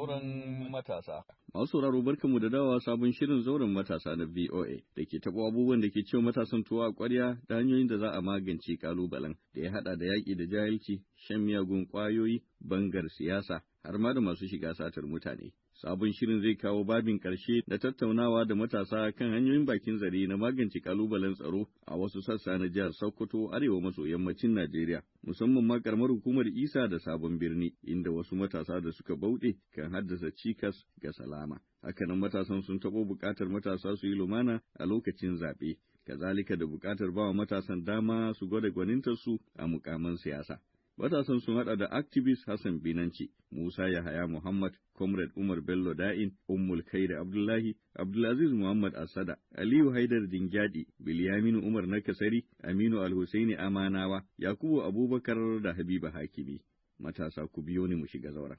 Zauren matasa. Masu sauraro barkanmu da dawowa sabon shirin zauren matasa na VOA da ke taɓa abubuwan da ke cewa matasan tuwa a ƙwarya da hanyoyin da za a magance ƙalubalen da ya haɗa da yaƙi da jahilci, shan miyagun ƙwayoyi, bangar siyasa, har ma da masu shiga satar mutane. Sabon shirin zai kawo babin ƙarshe da tattaunawa da matasa kan hanyoyin bakin zare na magance ƙalubalen tsaro a wasu sassa na jihar Sokoto, arewa maso yammacin Najeriya, musamman ma ƙaramar hukumar Isa da Sabon Birni, inda wasu matasa da suka bauɗe kan haddasa cikas ga salama. Hakanan matasan sun taɓo buƙatar matasa su yi lumana a lokacin zaɓe, kazalika da buƙatar bawa matasan dama su gwada gwanintarsu a mukaman siyasa. Matasan sun haɗa da activist Hassan Binanci, Musa Yahaya Muhammad, Comrade Umar Bello Da'in, Ummul Khairi Abdullahi, Abdulaziz Muhammad Asada, Aliyu Haidar Dingyadi, Bilyaminu Umar Nakasari, Aminu Alhusaini Amanawa, Yakubu Abubakar da Habiba Hakimi. Matasa ku biyo ni mu shiga zauren.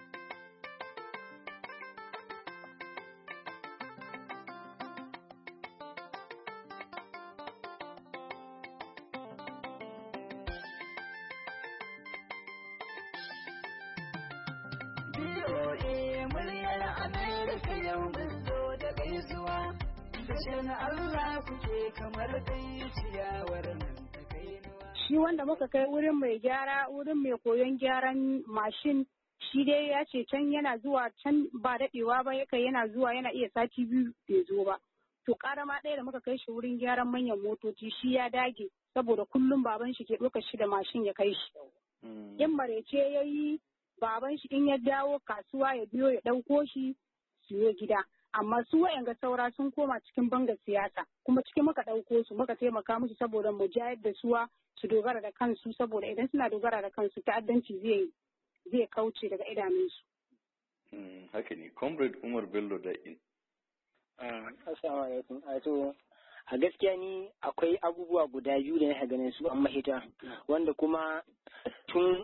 BOA muryar Amerika yau mun zo da gaisuwa, tashin Allah kuke kamar dai ciyawar nan ta kainuwa. Shi wanda muka kai wurin mai gyara, wurin mai koyon gyaran mashin, shi dai ya ce can yana zuwa can ba daɗewa ba yake yana zuwa yana iya sati biyu bai zo ba. To ƙarama ɗaya da muka kai shi wurin gyaran manyan motoci shi ya dage saboda kullum baban shi ke ɗaukar shi da mashin ya kai shi. In marece ya yi baban shi in ya dawo kasuwa ya biyo ya ɗauko shi siyo gida. Amma su wa'yanga saura sun koma cikin bangar siyasa kuma cikin muka ɗauko su muka taimaka musu saboda mu jayar da suwa su dogara da kansu saboda idan suna dogara da kansu ta'addanci zai kauce daga idanunsu. Haka ne, Comrade Umar Bello Da'in. Assalamu alaikum. A gaskiya ni akwai abubuwa guda biyu da na ganin su an mahita wanda kuma tun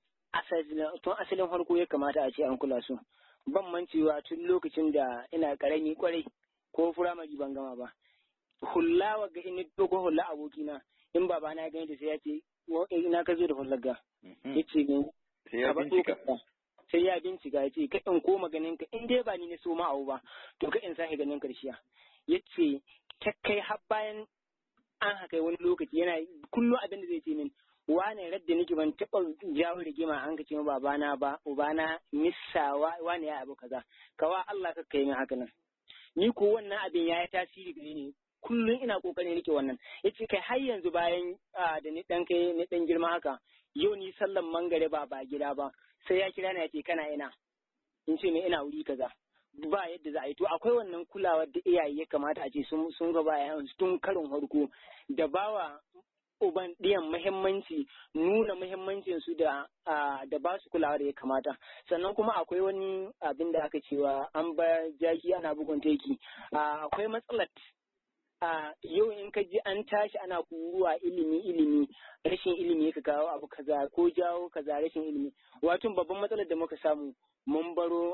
asalin farko ya kamata a ce an kula su. Ban mancewa tun lokacin da ina karami kwarai ko firamare ban gama ba. Hulla wa ga ina dogon hulla abokina in babana ya gani da sai ya ce ina ka zo da hullar ga. Ya ce ne sai ya bincika ya ce ka in koma ganin ka in dai ba ni na so ma abu ba to ka in sake ganin karshiya. Ya ce ta kai har bayan an haka wani lokaci yana kullum abin da zai ce min wane radda nake ban taɓa jawo rigima an ka ce ma babana ba ubana missawa wane ya abu kaza kawa Allah ka kai min haka nan ni ko wannan abin ya yi tasiri gare ni kullum ina kokarin rike wannan yace kai har yanzu bayan da ni dan kai ni dan girma haka yau ni sallan mangare ba gida ba sai ya kira ni ya ce kana ina in ce me ina wuri kaza ba yadda za a yi to akwai wannan kulawar da iyaye ya kamata a ce sun ga bayan tun karin farko da bawa uban ɗiyan muhimmanci nuna muhimmancin su da ba su kulawa da ya kamata sannan kuma akwai wani abin da aka cewa an ba jaki ana bugun teki akwai matsalar yau in ka ji an tashi ana kuruwa ilimi rashin ilimi ka kawo abu kaza ko jawo kaza rashin ilimi wato babban matsalar da muka samu mun baro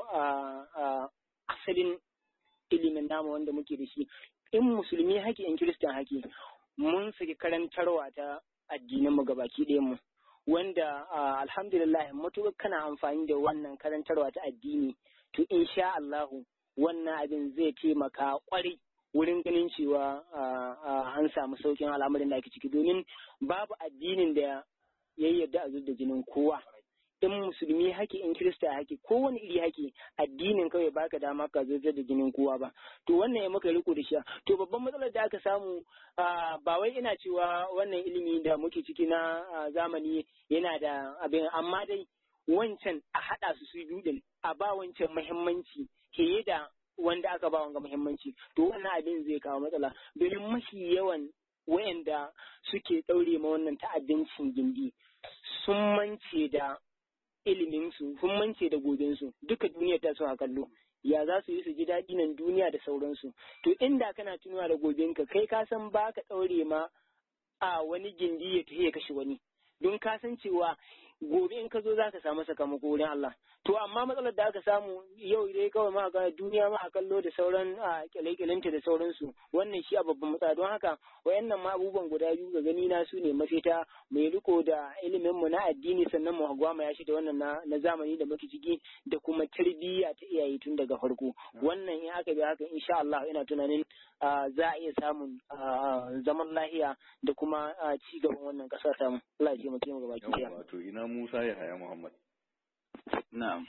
asalin ilimin namu wanda muke da shi in musulmi haki in kiristan haki mun saki karantarwa ta addinin mu gabaki ɗayan mu wanda alhamdulillah matuƙar kana amfani da wannan karantarwa ta addini to insha Allahu wannan abin zai taimaka ƙwarai wurin ganin cewa an samu sauƙin al'amarin da ake ciki domin babu addinin da ya yarda a da jinin kowa in musulmi haki in kirista haki kowane iri haki addinin kawai baka dama ka zo da jinin kowa ba to wannan ya maka riko da shi to babban matsalar da aka samu ba wai ina cewa wannan ilimi da muke ciki na zamani yana da abin amma dai wancan a haɗa su biyu din a ba wancan muhimmanci ke da wanda aka ba wanga muhimmanci to wannan abin zai kawo matsala domin mafi yawan wayanda suke ɗaure ma wannan ta'addancin gindi sun mance da iliminsu sun mance da gobensu duka duniya ta so a kallo ya za su yi su ji daɗi nan duniya da sauransu to inda kana tunawa da gobenka kai ka san ba ka ɗaure ma a wani gindi ya tafi ya kashe wani don ka san cewa gobe in ka zo za ka samu sakamako wurin Allah. To amma matsalar da aka samu yau dai kawai ma ga duniya ma a kallo da sauran kyale-kyalenta da sauransu, wannan shi a babban matsala. Don haka wayannan ma abubuwan guda biyu ga gani na su ne mafita, mai riko da ilimin mu na addini sannan mu gwama ya shi da wannan na zamani da muke ciki da kuma tarbiyya ta iyaye tun daga farko. Wannan in aka bi haka insha Allah ina tunanin za a iya samun zaman lahiya da kuma ci gaban wannan ƙasa ta mu. Allah ya ce mu gaba ki daya. Wato ina Musa Yahaya Muhammad. Na'am.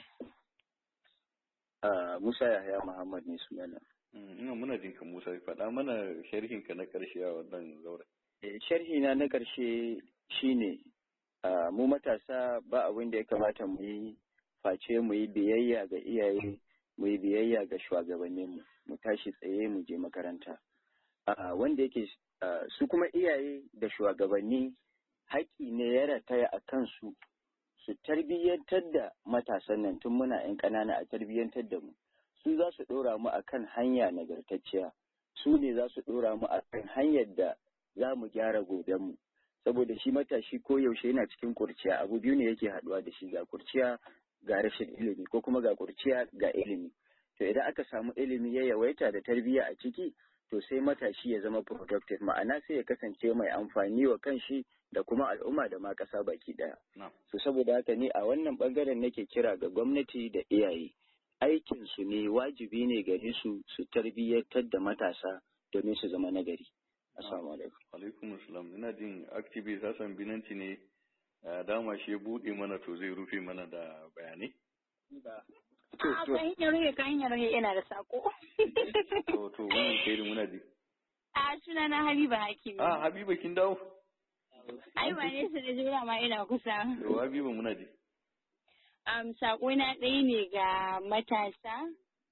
Musa Yahaya Muhammad ne sunana. Ina muna jinka Musa, faɗa mana sharhinka na ƙarshe a wannan zauren. Sharhi na ƙarshe shine mu matasa ba abin da ya kamata mu yi face mu yi biyayya ga iyaye, mu yi biyayya ga shugabanninmu, mu tashi tsaye mu je makaranta. Wanda yake su kuma iyaye da shugabanni haƙƙi ne ya rataya a kansu su tarbiyyantar da matasan nan tun muna 'yan ƙanana a tarbiyyantar da mu. Su za su ɗora mu a kan hanya nagartacciya, su ne za su ɗora mu a kan hanyar da za mu gyara gobenmu. Saboda shi matashi ko yaushe yana cikin kurciya, abu biyu ne yake haɗuwa da shi, ga kurciya ga rashin ilimi ko kuma ga kurciya ga ilimi. To idan aka samu ilimi ya yawaita da tarbiyya a ciki, to sai matashi ya zama productive, ma'ana sai ya kasance mai amfani wa kanshi da kuma al'umma da ma ƙasa baki ɗaya. So saboda haka ni a wannan ɓangaren nake kira ga gwamnati da iyaye. Aikinsu ne, wajibi ne gare su su tarbiyyantar da matasa domin su zama nagari. Assalamu alaikum. Alaikum assalam. Ina jin activist Hassan Binanci ne dama shi ya buɗe mana, to zai rufe mana da bayanai. Kan rufe yana da sako. To wannan kai muna ji. Suna na Habiba Hakimi. Habiba kin dawo? Ai ba ne su da jira ma ina kusa. To Habiba muna ji. Sako na ɗaya ne ga matasa.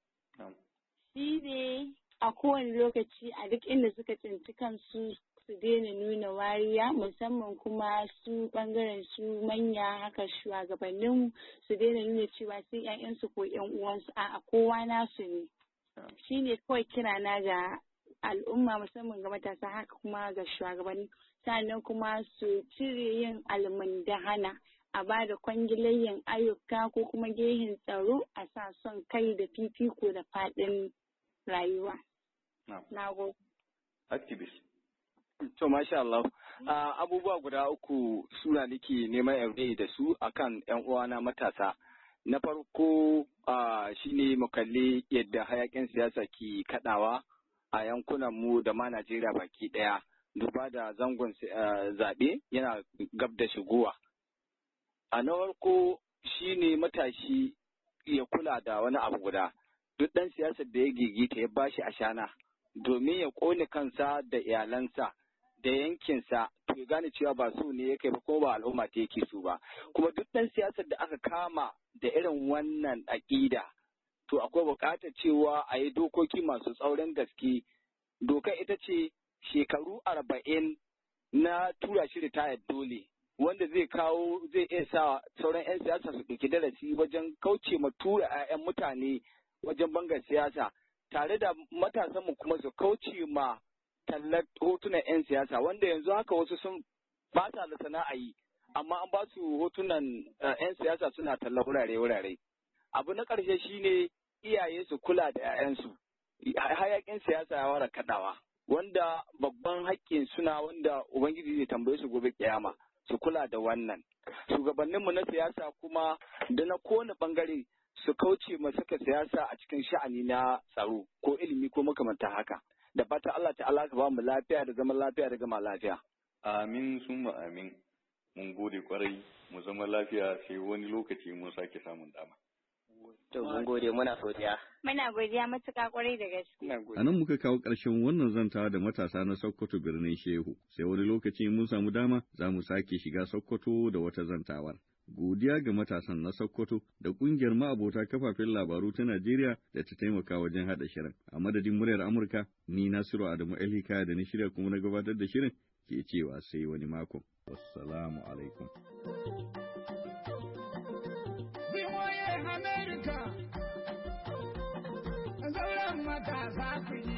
Shi ne a kowane lokaci a duk inda suka tsinci kansu su daina nuna wariya, musamman kuma su bangaren su manya haka shugabannin su daina nuna cewa sai 'ya'yansu ko 'yan uwansu a kowa nasu ne. Shi ne kawai kirana ga al'umma musamman ga matasa haka kuma ga shugabanni, sannan kuma su cire yin almundahana a ba da kwangilayen ayyuka ko kuma gehen tsaro a sa son kai da fifiko da faɗin rayuwa. Na gode. Activist. To masha Allah. Abubuwa guda uku suna nake neman yarda da su akan 'yan uwana matasa. Na farko shine mu kalli yadda hayakin siyasa ke kaɗawa a yankunan mu da ma Najeriya baki ɗaya. Duba da zangon zaɓe yana gab da shigowa. Na farko shine matashi ya kula da wani abu guda. Duk ɗan siyasar da ya gigita ya bashi ashana domin ya ƙone kansa da iyalansa da yankinsa, to ya gane cewa ba su ne ya kai ba ko ba al'umma ta yake su ba. Kuma duk ɗan siyasar da aka kama da irin wannan aƙida, to akwai buƙatar cewa a yi dokoki masu tsaurin gaske. Dokar ita ce shekaru 40 na tura shi ritayar dole, wanda zai iya sa sauran 'yan siyasa su ɗauki darasi wajen kauce ma tura 'ya'yan mutane wajen bangar siyasa, tare da matasanmu kuma su kauce ma tallar hotunan 'yan siyasa, wanda yanzu haka wasu sun ba sa da sana'a yi, amma an ba su hotunan 'yan siyasa suna tallar wurare. Abu na ƙarshe shine iyaye su kula da 'ya'yansu. Hayaƙin siyasa ya wara kaɗawa, wanda babban haƙƙin suna wanda Ubangiji zai tambaye su gobe kiyama, su kula da wannan. Shugabanninmu na siyasa kuma da na kowane ɓangare su kauce ma saka siyasa a cikin sha'ani na tsaro ko ilimi ko makamanta haka. Da fata Allah ta'ala ka ba mu lafiya da zaman lafiya da gama lafiya. Amin summa amin. Mun gode kwarai, mu zama lafiya sai wani lokaci mun sake samun dama. To mun gode, muna godiya. Muna godiya matuƙa kwarai da gaske. A nan muka kawo ƙarshen wannan zantawa da matasa na Sokoto birnin Shehu. Sai wani lokaci mun samu dama za mu sake shiga Sokoto da wata zantawar. Godiya ga matasan na Sokoto da ƙungiyar ma'abota kafafen labaru ta Najeriya da ta taimaka wajen haɗa shirin. A madadin muryar Amurka, ni Nasiru Adamu Elhika da na shirya kuma na gabatar da shirin ke cewa sai wani mako. Wassalamu alaikum. America, zauren matasa ku